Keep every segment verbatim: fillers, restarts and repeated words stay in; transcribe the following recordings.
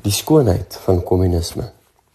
Die skoonheid van kommunisme.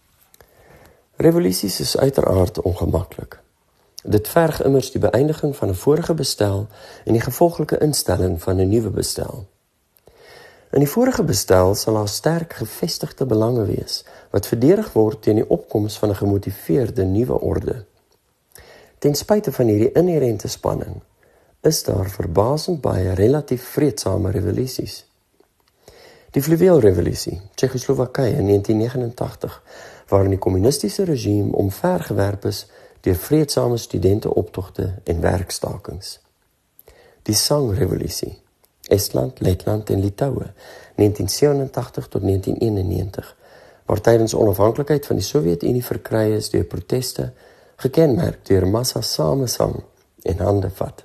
Revolusies is uiteraard ongemaklik. Dit verg immers die beëindiging van 'n vorige bestel en die gevolglike instelling van 'n nuwe bestel. In die vorige bestel sal daar sterk gevestigde belange wees, wat verdedig word teen die opkoms van 'n gemotiveerde nuwe orde. Ten spyte van hierdie inherente spanning, is daar verbasend baie relatief vreedsame revolusies. Die Fluweelrevolusie, Tsjechoslowakye in negentien negenentagtig, waarin die kommunistiese regime omvergewerp is deur vreedsame studenteoptogte en werkstakings. Die Sangrevolusie, Estland, Letland en Litouwe, negentien sewenentagtig tot negentien eenennegentig, waar tydens onafhanklikheid van die Sowjetunie verkry is deur proteste, gekenmerk deur massa samesang en hande vat.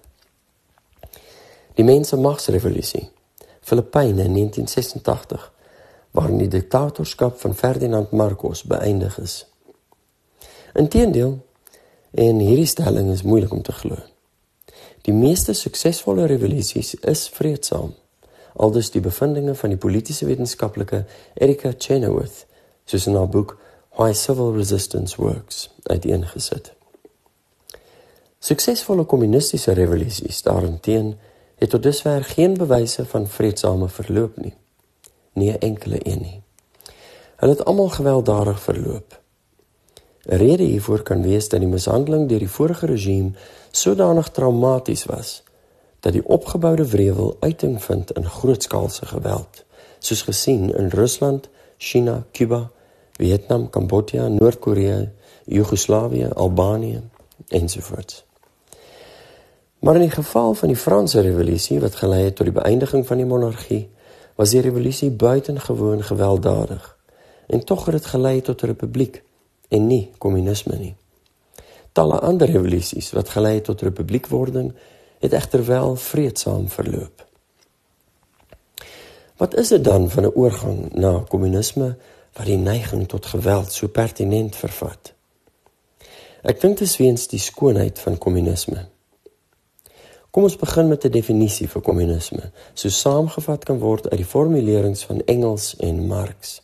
Die Mensenmagsrevolusie, Filippyne in negentien sesentagtig, waarin die diktatorskap van Ferdinand Marcos beëindig is. Inteendeel, en hierdie stelling is moeilik om te glo, die meeste suksesvolle revolusies is vreedsaam, aldus die bevindinge van die politiese wetenskaplike Erika Chenoweth, soos in haar boek Why Civil Resistance Works, uiteengesit. Suksesvolle kommunistiese revolusies daarenteen het tot dusver geen bewyse van vreedsame verloop nie. Nie enkele een nie. Hulle het almal gewelddadig verloop. 'n Rede hiervoor kan wees dat die mishandeling deur die vorige regime sodanig traumaties was, dat die opgeboude wrevel uiting vind in grootskaalse geweld, soos gesien in Rusland, China, Cuba, Vietnam, Kambodja, Noord-Korea, Joegoslawië, Albanië, ensovoorts. Maar in die geval van die Franse revolusie, wat gelei het tot die beëindiging van die monargie, was die revolusie buitengewoon gewelddadig, en tog het dit gelei tot 'n republiek, en nie kommunisme nie. Talle ander revolusies wat gelei het tot republiekwording, het egter wel vreedsaam verloop. Wat is dit dan van 'n oorgang na kommunisme, wat die neiging tot geweld so pertinent vervat? Ek dink dit is weens die skoonheid van kommunisme. Kom ons begin met 'n definisie vir kommunisme, so saamgevat kan word uit die formulerings van Engels en Marx.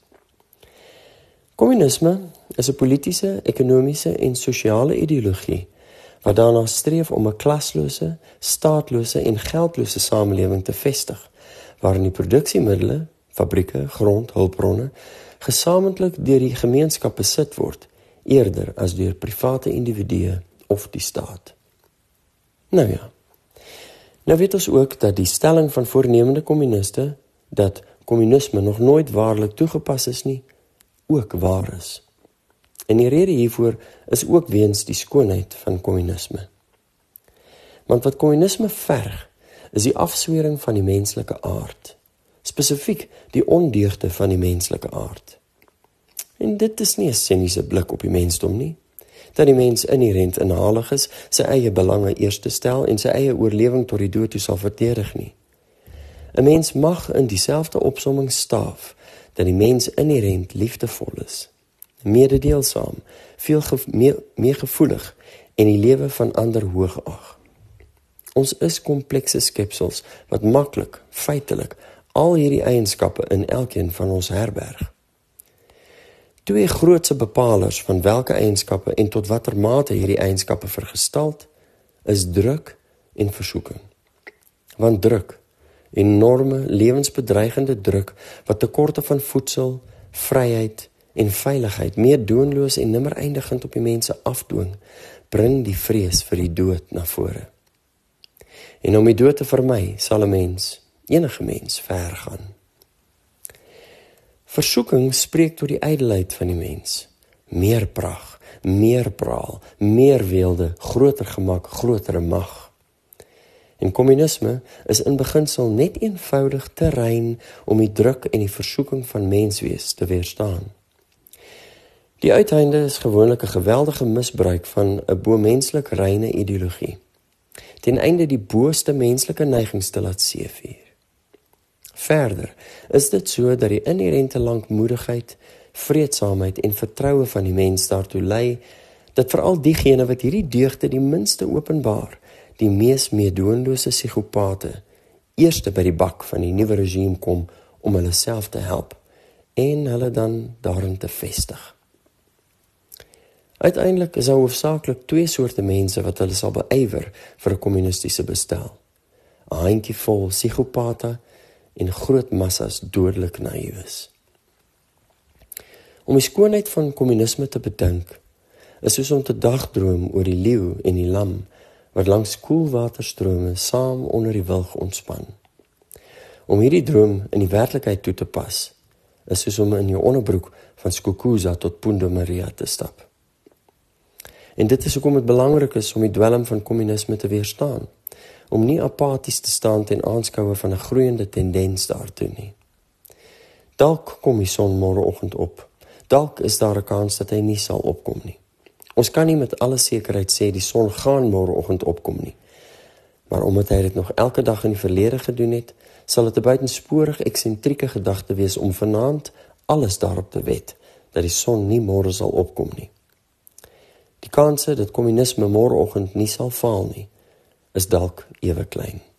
Kommunisme is 'n politiese, ekonomiese en sosiale ideologie, wat daarna streef om 'n klaslose, staatlose en geldlose samelewing te vestig, waarin die produksiemiddele, fabrieke, grond, hulpbronne, gesamentlik deur die gemeenskap besit word, eerder as deur private individue of die staat. Nou ja, nou weet ons ook dat die stelling van voornemende kommuniste, dat kommunisme nog nooit waarlik toegepas is nie, ook waar is. En die rede hiervoor is ook weens die skoonheid van kommunisme. Want wat kommunisme verg, is die afswering van die menslike aard, spesifiek die ondeugde van die menslike aard. En dit is nie 'n siniese blik op die mensdom nie, dat die mens inherent inhalig is, sy eie belange eerste stel en sy eie oorlewing tot die dood toe sal verdedig nie. 'n Mens mag in dieselfde opsomming staaf, dat die mens inherent liefdevol is, mededeelsaam, veel ge meer, meer gevoelig en die lewe van ander hoog ag. Ons is komplekse skepsels wat maklik, feitelik, al hierdie eienskappe in elkeen van ons herberg. Twee grootse bepalers van welke eienskappe en tot watter mate hierdie eienskappe vergestald, is druk en versoeking. Want druk, enorme, lewensbedreigende druk, wat tekorte van voedsel, vryheid en veiligheid, meer doenloos en nimmer eindigend op die mense afdwing, bring die vrees vir die dood na vore. En om die dood te vermy, sal 'n mens, enige mens, ver gaan. Versoeking spreek tot die ydelheid van die mens. Meer pragt, meer praal, meer weelde, groter gemak, grotere mag. En kommunisme is in beginsel net eenvoudig te rein om die druk en die versoeking van menswees te weerstaan. Die uiteinde is gewoonlik 'n geweldige misbruik van 'n bo-menslik reine ideologie, ten einde die booste menslike neigings te laat seevier. Verder is dit so dat die inherente lankmoedigheid, vreedsaamheid en vertroue van die mens daartoe lei, dat veral diegene wat hierdie deugde die minste openbaar, die mees meedoenlose psigopate, eerste by die bak van die nuwe regime kom om hulle self te help, en hulle dan daarin te vestig. Uiteindelik is daar hoofsaaklik twee soorte mense wat hulle sal beywer vir 'n kommunistiese bestel. 'n Handjievol psigopate en groot massas dodelik naïewes. Om die skoonheid van kommunisme te bedink, is soos om te dagdroom oor die leeu en die lam, wat langs koelwaterstrome saam onder die wilg ontspan. Om hierdie droom in die werklikheid toe te pas, is soos om in jou onderbroek van Skukuza tot Punta Maria te stap. En dit is hoekom dit belangrik is om die dwelm van kommunisme te weerstaan, om nie apaties te staan ten aanskoue van 'n groeiende tendens daartoe nie. Dalk kom die son môreoggend op, dalk is daar 'n kans dat hy nie sal opkom nie. Ons kan nie met alle sekerheid sê die son gaan môreoggend opkom nie, maar omdat hy dit nog elke dag in die verlede gedoen het, sal dit 'n buitensporig eksentrieke gedagte wees om vanaand alles daarop te wet, dat die son nie môre sal opkom nie. Die kanse dat kommunisme môreoggend nie sal faal nie, is dalk ewe klein.